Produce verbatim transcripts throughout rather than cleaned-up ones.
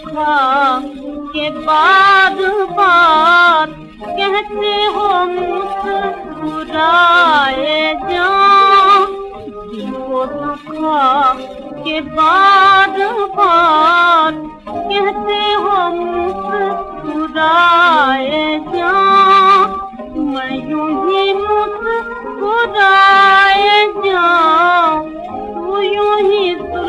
धोखा के बाद बात कहते हो मुस्कुराए जाओ, दिल को धोखा के बाद बात कहते हो मुस्कुराए जाओ, मैं यूं ही मुस्कुराए जाऊं, तू यूं ही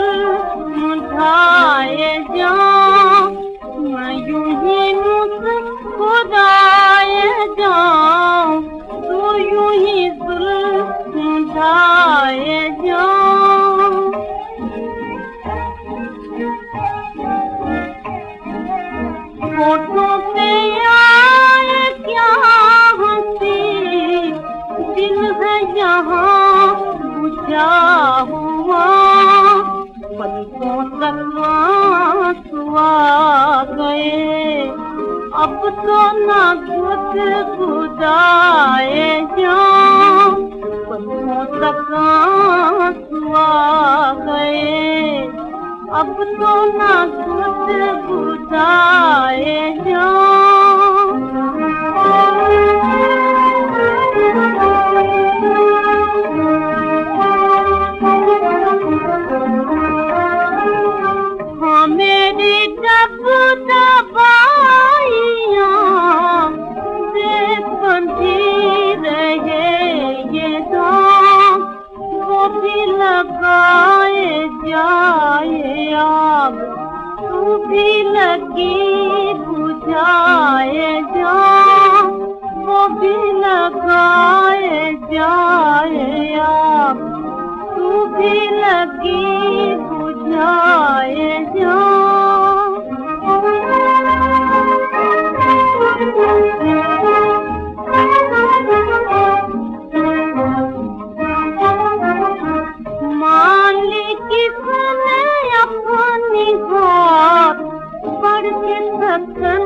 मुझाए जाऊं, मैं यूं ही मुस्कुराए जाऊं, तू यूं ही मुझाए जाऊं। होठों पे आए क्या हंसी, दिल है यहाँ बुझा हुआ, पलकों तक आंसू आ गए, अब तो ना गुदगुदाए जाऊं, पलकों तक आंसू आ गए, अब तो ना गुदगुदाए जाऊं। हाँ मेरी जब दबाइयाँ से बंधी रहे ये दाम, वो भी लगाए जाए अब, तू भी लगी बुझाए जा, वो भी लगाए जाए अब, तू भी लगी बुझाए जा। मान ली किसने अपनी बात पढ़ के थकन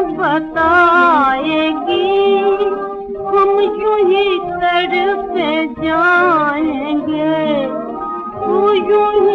बताएगी, हम यूं ही तड़पे जाएंगे, तू यूं